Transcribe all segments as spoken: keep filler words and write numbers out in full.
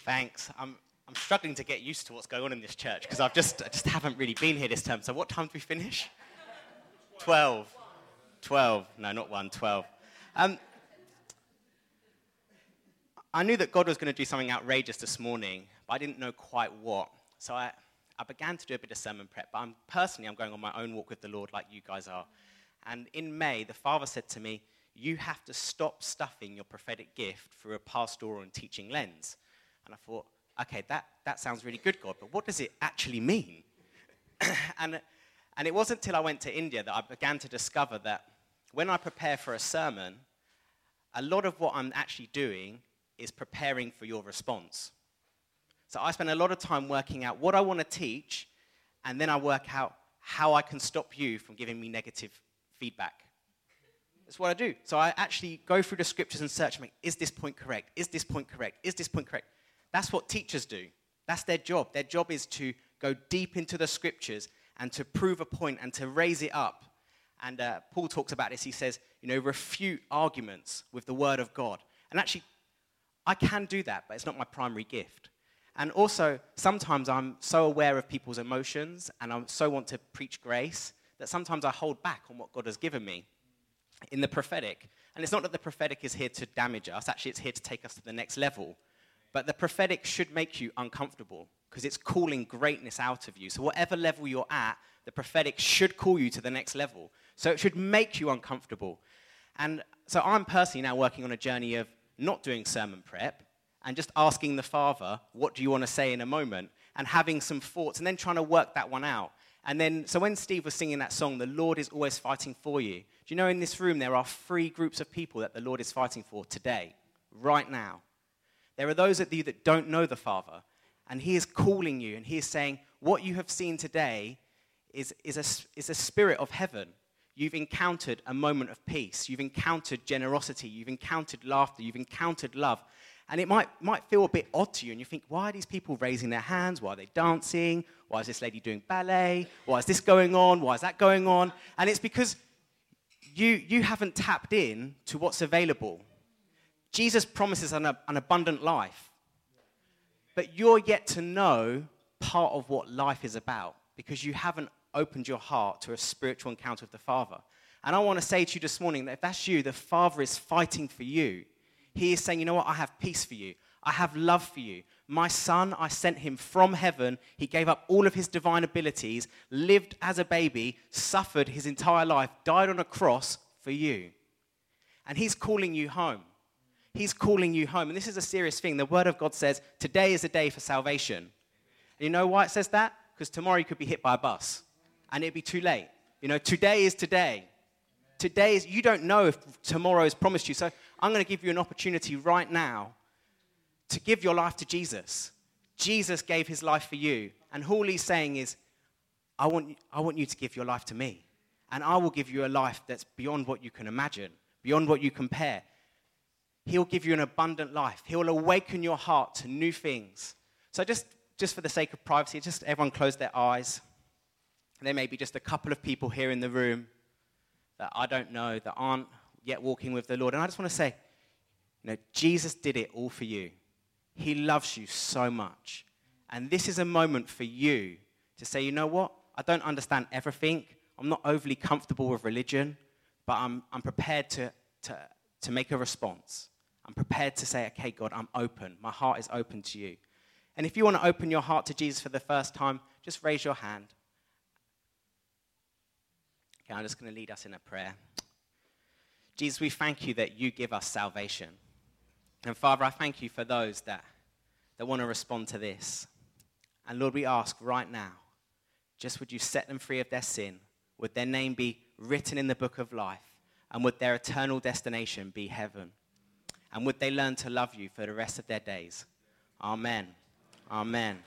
Thanks. I'm I'm struggling to get used to what's going on in this church because I've just I just haven't really been here this term. So what time do we finish? Twelve. Twelve. No, not one. Twelve. Um, I knew that God was going to do something outrageous this morning, but I didn't know quite what. So I, I began to do a bit of sermon prep. But I'm personally, I'm going on my own walk with the Lord, like you guys are. And in May, the Father said to me, "You have to stop stuffing your prophetic gift through a pastoral and teaching lens." And I thought, okay, that, that sounds really good, God, but what does it actually mean? and, and it wasn't until I went to India that I began to discover that when I prepare for a sermon, a lot of what I'm actually doing is preparing for your response. So I spend a lot of time working out what I want to teach, and then I work out how I can stop you from giving me negative feedback. That's what I do. So I actually go through the scriptures and search, like, is this point correct? Is this point correct? Is this point correct? That's what teachers do. That's their job. Their job is to go deep into the scriptures and to prove a point and to raise it up. And uh, Paul talks about this. He says, you know, refute arguments with the word of God. And actually, I can do that, but it's not my primary gift. And also, sometimes I'm so aware of people's emotions and I so want to preach grace that sometimes I hold back on what God has given me in the prophetic. And it's not that the prophetic is here to damage us. Actually, it's here to take us to the next level. But the prophetic should make you uncomfortable because it's calling greatness out of you. So whatever level you're at, the prophetic should call you to the next level. So it should make you uncomfortable. And so I'm personally now working on a journey of not doing sermon prep and just asking the Father, what do you want to say in a moment? And having some thoughts and then trying to work that one out. And then, so when Steve was singing that song, the Lord is always fighting for you. Do you know in this room there are three groups of people that the Lord is fighting for today, right now? There are those of you that don't know the Father, and he is calling you, and he is saying, what you have seen today is, is, a, is a spirit of heaven. You've encountered a moment of peace. You've encountered generosity. You've encountered laughter. You've encountered love. And it might, might feel a bit odd to you, and you think, why are these people raising their hands? Why are they dancing? Why is this lady doing ballet? Why is this going on? Why is that going on? And it's because you, you haven't tapped in to what's available. Jesus promises an, an abundant life, but you're yet to know part of what life is about because you haven't opened your heart to a spiritual encounter with the Father. And I want to say to you this morning that if that's you, the Father is fighting for you. He is saying, you know what, I have peace for you. I have love for you. My son, I sent him from heaven. He gave up all of his divine abilities, lived as a baby, suffered his entire life, died on a cross for you. And he's calling you home. He's calling you home. And this is a serious thing. The word of God says, today is a day for salvation. And you know why it says that? Because tomorrow you could be hit by a bus. And it'd be too late. You know, today is today. Today is, you don't know if tomorrow is promised you. So I'm going to give you an opportunity right now to give your life to Jesus. Jesus gave his life for you. And all he's saying is, I want, I want you to give your life to me. And I will give you a life that's beyond what you can imagine, beyond what you compare. He'll give you an abundant life. He'll awaken your heart to new things. So just, just for the sake of privacy, just everyone close their eyes. There may be just a couple of people here in the room that I don't know, that aren't yet walking with the Lord. And I just want to say, you know, Jesus did it all for you. He loves you so much. And this is a moment for you to say, you know what? I don't understand everything. I'm not overly comfortable with religion, but I'm, I'm prepared to, to, to make a response. I'm prepared to say, okay, God, I'm open. My heart is open to you. And if you want to open your heart to Jesus for the first time, just raise your hand. Okay, I'm just going to lead us in a prayer. Jesus, we thank you that you give us salvation. And Father, I thank you for those that, that want to respond to this. And Lord, we ask right now, just would you set them free of their sin? Would their name be written in the book of life? And would their eternal destination be heaven? And would they learn to love you for the rest of their days? Amen. Amen.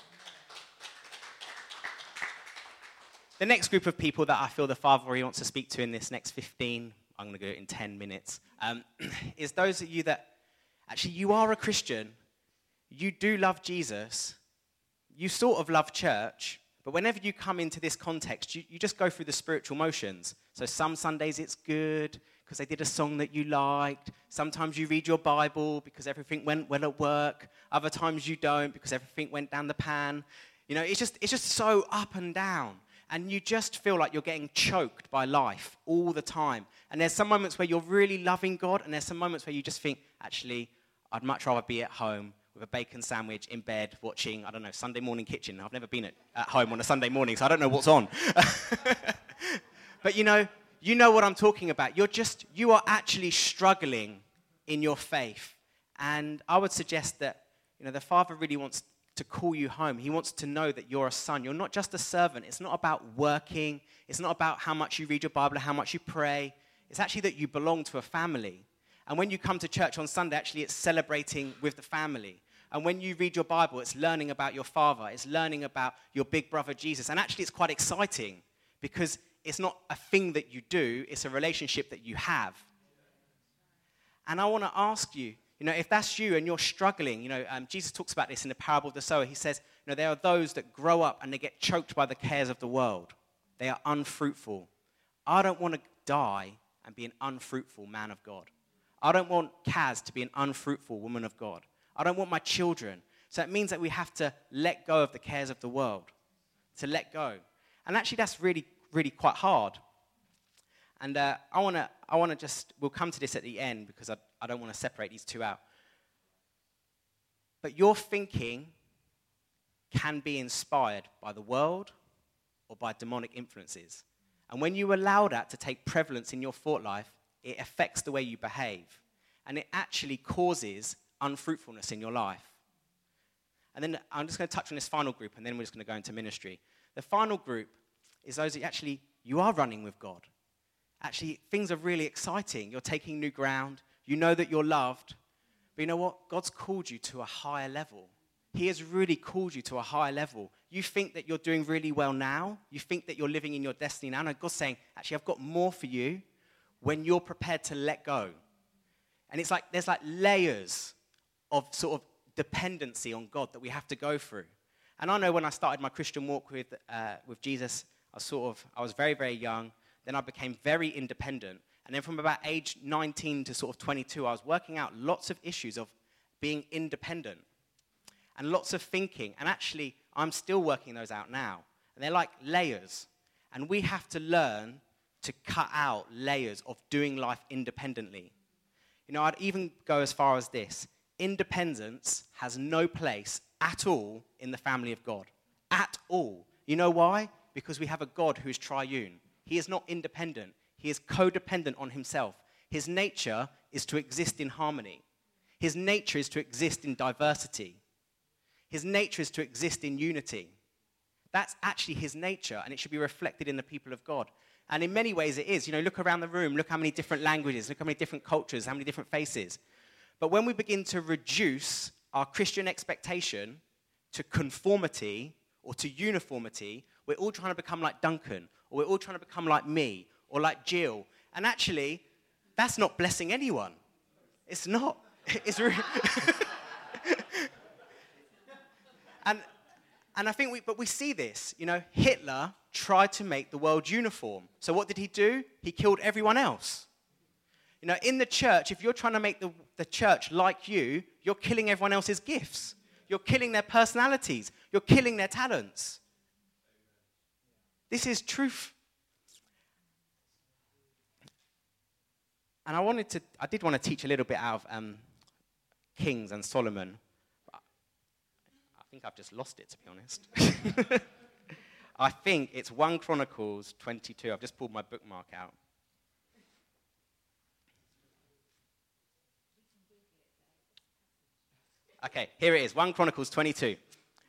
The next group of people that I feel the Father really wants to speak to in this next fifteen, I'm going to go in ten minutes, um, is those of you that, actually, you are a Christian, you do love Jesus, you sort of love church, but whenever you come into this context, you, you just go through the spiritual motions. So some Sundays it's good, because they did a song that you liked. Sometimes you read your Bible because everything went well at work. Other times you don't because everything went down the pan. You know, it's just, it's just so up and down. And you just feel like you're getting choked by life all the time. And there's some moments where you're really loving God, and there's some moments where you just think, actually, I'd much rather be at home with a bacon sandwich in bed watching, I don't know, Sunday Morning Kitchen. I've never been at, at home on a Sunday morning, so I don't know what's on. But you know, you know what I'm talking about. You're just, you are actually struggling in your faith. And I would suggest that, you know, the Father really wants to call you home. He wants to know that you're a son. You're not just a servant. It's not about working. It's not about how much you read your Bible or how much you pray. It's actually that you belong to a family. And when you come to church on Sunday, actually it's celebrating with the family. And when you read your Bible, it's learning about your Father. It's learning about your big brother Jesus. And actually it's quite exciting because it's not a thing that you do. It's a relationship that you have. And I want to ask you, you know, if that's you and you're struggling, you know, um, Jesus talks about this in the parable of the sower. He says, you know, there are those that grow up and they get choked by the cares of the world. They are unfruitful. I don't want to die and be an unfruitful man of God. I don't want Kaz to be an unfruitful woman of God. I don't want my children. So it means that we have to let go of the cares of the world, to let go. And actually that's really, really quite hard. And uh, I want to I want to just, we'll come to this at the end because I, I don't want to separate these two out. But your thinking can be inspired by the world or by demonic influences. And when you allow that to take prevalence in your thought life, it affects the way you behave. And it actually causes unfruitfulness in your life. And then I'm just going to touch on this final group, and then we're just going to go into ministry. The final group is those that actually, you are running with God. Actually, things are really exciting. You're taking new ground. You know that you're loved. But you know what? God's called you to a higher level. He has really called you to a higher level. You think that you're doing really well now. You think that you're living in your destiny now. No, God's saying, actually, I've got more for you when you're prepared to let go. And it's like, there's like layers of sort of dependency on God that we have to go through. And I know when I started my Christian walk with, uh, with Jesus, I sort of, I was very, very young. Then I became very independent. And then from about age nineteen to sort of twenty-two, I was working out lots of issues of being independent and lots of thinking. And actually, I'm still working those out now. And they're like layers. And we have to learn to cut out layers of doing life independently. You know, I'd even go as far as this. Independence has no place at all in the family of God. At all. You know why? Because we have a God who is triune. He is not independent. He is codependent on himself. His nature is to exist in harmony. His nature is to exist in diversity. His nature is to exist in unity. That's actually his nature, and it should be reflected in the people of God. And in many ways it is. You know, look around the room, look how many different languages, look how many different cultures, how many different faces. But when we begin to reduce our Christian expectation to conformity or to uniformity, we're all trying to become like Duncan, or we're all trying to become like me, or like Jill. And actually, that's not blessing anyone. It's not. It's really... and, and I think we, but we see this. You know, Hitler tried to make the world uniform. So what did he do? He killed everyone else. You know, in the church, if you're trying to make the, the church like you, you're killing everyone else's gifts. You're killing their personalities. You're killing their talents. This is truth. And I wanted to, I did want to teach a little bit out of um, Kings and Solomon. But I think I've just lost it, to be honest. I think it's First Chronicles twenty-two. I've just pulled my bookmark out. Okay, here it is, First Chronicles twenty-two.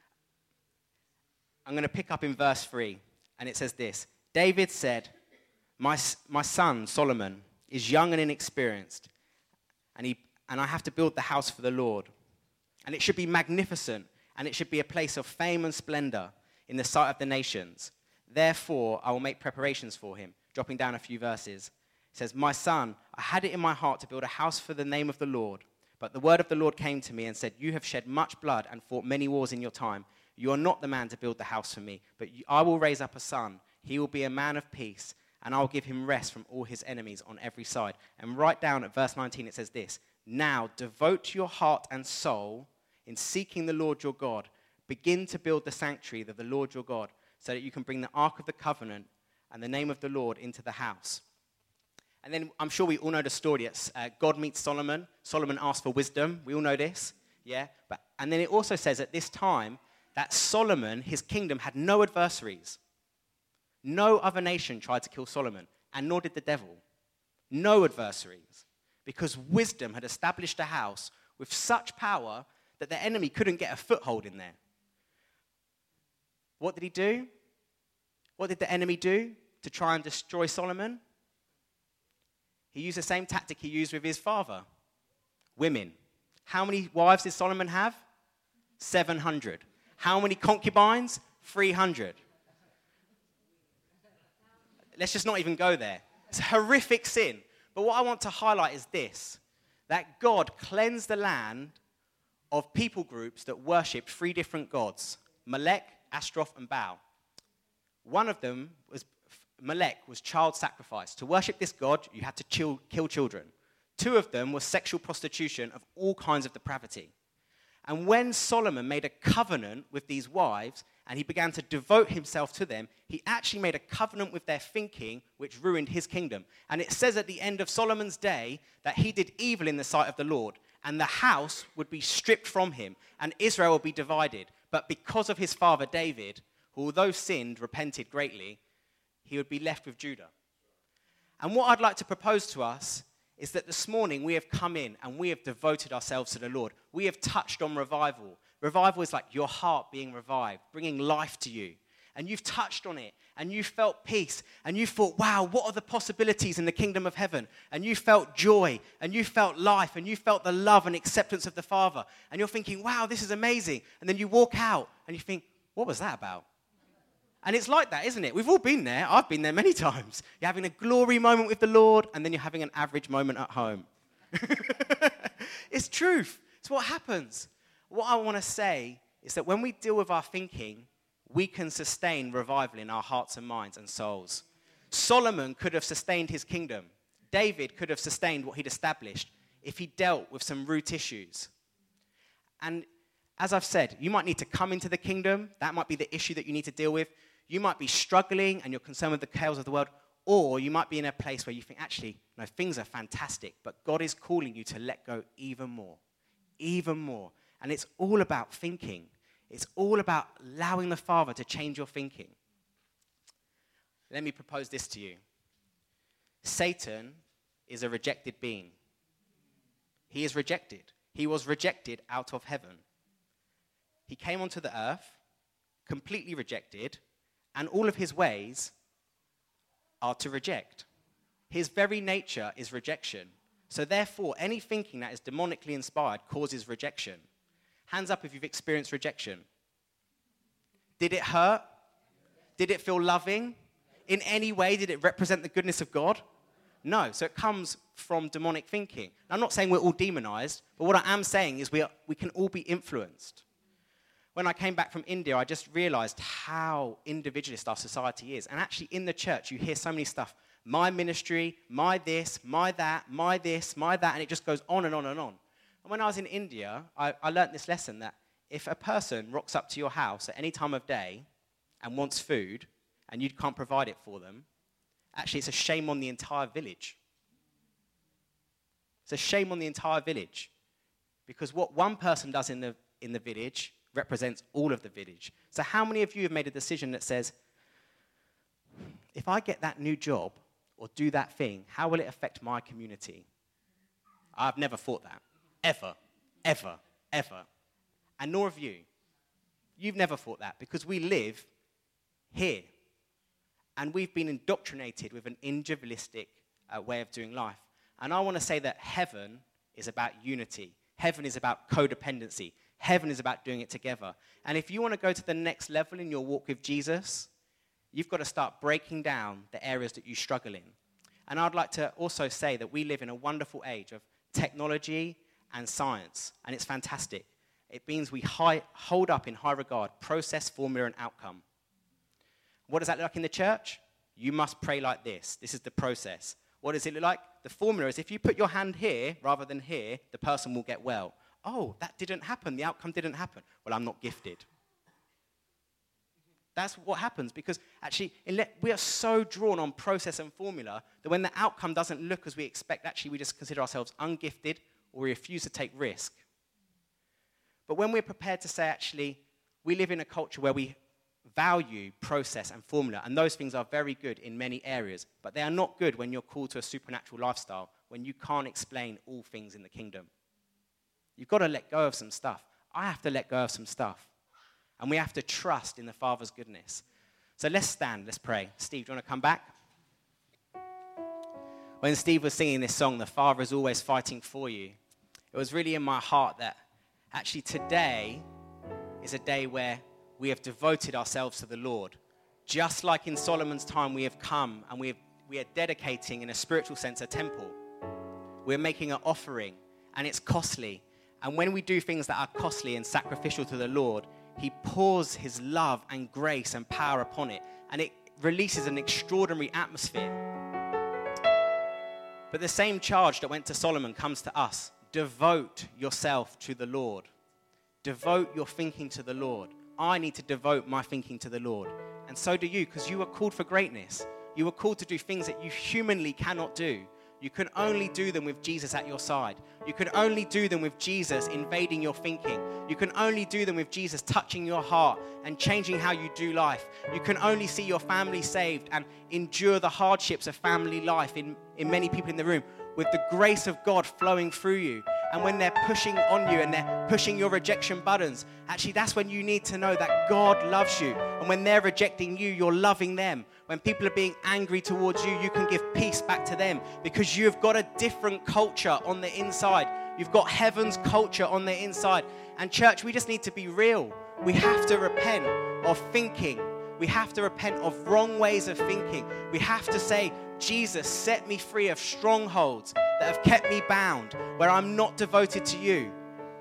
I'm going to pick up in verse three, and it says this. David said, my, my son Solomon is young and inexperienced, and, he, and I have to build the house for the Lord. And it should be magnificent, and it should be a place of fame and splendor in the sight of the nations. Therefore, I will make preparations for him. Dropping down a few verses. It says, my son, I had it in my heart to build a house for the name of the Lord. But the word of the Lord came to me and said, you have shed much blood and fought many wars in your time. You are not the man to build the house for me, but you, I will raise up a son. He will be a man of peace, and I'll give him rest from all his enemies on every side. And right down at verse nineteen, it says this, now devote your heart and soul in seeking the Lord your God. Begin to build the sanctuary of the Lord your God, so that you can bring the Ark of the Covenant and the name of the Lord into the house. And then I'm sure we all know the story. It's uh, God meets Solomon. Solomon asks for wisdom. We all know this, yeah? But and then it also says at this time that Solomon, his kingdom, had no adversaries. No other nation tried to kill Solomon, and nor did the devil. No adversaries, because wisdom had established a house with such power that the enemy couldn't get a foothold in there. What did he do? What did the enemy do to try and destroy Solomon? He used the same tactic he used with his father. Women. How many wives did Solomon have? seven hundred. How many concubines? three hundred. Let's just not even go there. It's a horrific sin. But what I want to highlight is this, that God cleansed the land of people groups that worshipped three different gods, Molech, Ashtaroth, and Baal. One of them was, Molech, was child sacrifice. To worship this god, you had to chill, kill children. Two of them were sexual prostitution of all kinds of depravity. And when Solomon made a covenant with these wives, and he began to devote himself to them, he actually made a covenant with their thinking, which ruined his kingdom. And it says at the end of Solomon's day that he did evil in the sight of the Lord, and the house would be stripped from him, and Israel would be divided. But because of his father David, who although sinned, repented greatly, he would be left with Judah. And what I'd like to propose to us is that this morning we have come in and we have devoted ourselves to the Lord. We have touched on revival. Revival is like your heart being revived, bringing life to you. And you've touched on it, and you felt peace, and you thought, wow, what are the possibilities in the kingdom of heaven? And you felt joy, and you felt life, and you felt the love and acceptance of the Father. And you're thinking, wow, this is amazing. And then you walk out, and you think, what was that about? And it's like that, isn't it? We've all been there. I've been there many times. You're having a glory moment with the Lord, and then you're having an average moment at home. It's truth. It's what happens. What I want to say is that when we deal with our thinking, we can sustain revival in our hearts and minds and souls. Solomon could have sustained his kingdom. David could have sustained what he'd established if he dealt with some root issues. And as I've said, you might need to come into the kingdom. That might be the issue that you need to deal with. You might be struggling and you're concerned with the chaos of the world. Or you might be in a place where you think, actually, no, things are fantastic, but God is calling you to let go even more. Even more. And it's all about thinking. It's all about allowing the Father to change your thinking. Let me propose this to you. Satan is a rejected being. He is rejected. He was rejected out of heaven. He came onto the earth, completely rejected, and all of his ways are to reject. His very nature is rejection. So therefore, any thinking that is demonically inspired causes rejection. Hands up if you've experienced rejection. Did it hurt? Did it feel loving? In any way, did it represent the goodness of God? No. So it comes from demonic thinking. I'm not saying we're all demonized, but what I am saying is we, are, we can all be influenced. When I came back from India, I just realized how individualist our society is. And actually in the church, you hear so many stuff. My ministry, my this, my that, my this, my that, and it just goes on and on and on. And when I was in India, I, I learned this lesson that if a person rocks up to your house at any time of day and wants food, and you can't provide it for them, actually it's a shame on the entire village. It's a shame on the entire village. Because what one person does in the, in the village represents all of the village. So how many of you have made a decision that says, if I get that new job or do that thing, how will it affect my community? I've never thought that. Ever. Ever. Ever. And nor have you. You've never thought that because we live here. And we've been indoctrinated with an individualistic uh, way of doing life. And I want to say that heaven is about unity. Heaven is about codependency. Heaven is about doing it together. And if you want to go to the next level in your walk with Jesus, you've got to start breaking down the areas that you struggle in. And I'd like to also say that we live in a wonderful age of technology and science, and it's fantastic. It means we high, hold up in high regard process, formula, and outcome. What does that look like in the church? You must pray like this. This is the process. What does it look like? The formula is if you put your hand here rather than here, the person will get well. Oh, that didn't happen. The outcome didn't happen. Well, I'm not gifted. That's what happens because actually we are so drawn on process and formula that when the outcome doesn't look as we expect, actually we just consider ourselves ungifted or we refuse to take risk. But when we're prepared to say, actually, we live in a culture where we value process and formula, and those things are very good in many areas, but they are not good when you're called to a supernatural lifestyle, when you can't explain all things in the kingdom. You've got to let go of some stuff. I have to let go of some stuff. And we have to trust in the Father's goodness. So let's stand, let's pray. Steve, do you want to come back? When Steve was singing this song, The Father is Always Fighting for You, it was really in my heart that actually today is a day where we have devoted ourselves to the Lord. Just like in Solomon's time, we have come and we, have, we are dedicating, in a spiritual sense, a temple. We're making an offering, and it's costly. And when we do things that are costly and sacrificial to the Lord, he pours his love and grace and power upon it, and it releases an extraordinary atmosphere. But the same charge that went to Solomon comes to us. Devote yourself to the Lord. Devote your thinking to the Lord. I need to devote my thinking to the Lord. And so do you, because you are called for greatness. You are called to do things that you humanly cannot do. You can only do them with Jesus at your side. You can only do them with Jesus invading your thinking. You can only do them with Jesus touching your heart and changing how you do life. You can only see your family saved and endure the hardships of family life in, in many people in the room with the grace of God flowing through you. And when they're pushing on you and they're pushing your rejection buttons, actually that's when you need to know that God loves you. And when they're rejecting you, you're loving them. When people are being angry towards you, you can give peace back to them because you've got a different culture on the inside. You've got heaven's culture on the inside. And church, we just need to be real. We have to repent of thinking. We have to repent of wrong ways of thinking. We have to say, Jesus, set me free of strongholds that have kept me bound, where I'm not devoted to you.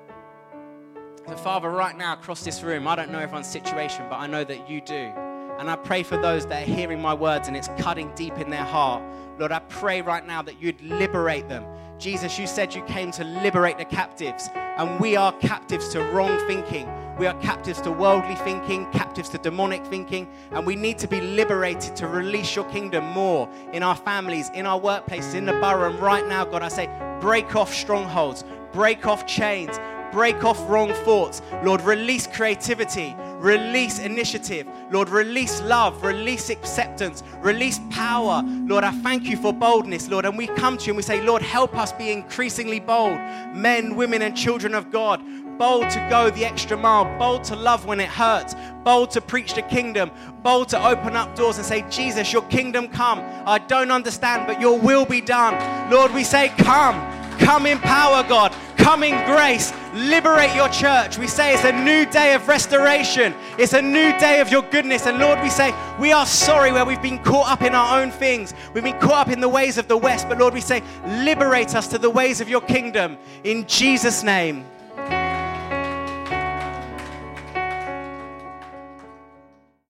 So Father, right now across this room, I don't know everyone's situation, but I know that you do. And I pray for those that are hearing my words and it's cutting deep in their heart. Lord, I pray right now that you'd liberate them. Jesus, you said you came to liberate the captives, and we are captives to wrong thinking. We are captives to worldly thinking, captives to demonic thinking, and we need to be liberated to release your kingdom more in our families, in our workplaces, in the borough. And right now, God, I say, break off strongholds, break off chains, break off wrong thoughts. Lord, release creativity, release initiative. Lord, release love, release acceptance, release power. Lord, I thank you for boldness, Lord. And we come to you and we say, Lord, help us be increasingly bold. Men, women, and children of God, bold to go the extra mile, bold to love when it hurts, bold to preach the kingdom, bold to open up doors and say, Jesus, your kingdom come. I don't understand, but your will be done. Lord, we say, come. Come in power, God. Come in grace. Liberate your church. We say it's a new day of restoration. It's a new day of your goodness. And Lord, we say we are sorry where we've been caught up in our own things. We've been caught up in the ways of the West. But Lord, we say liberate us to the ways of your kingdom. In Jesus' name.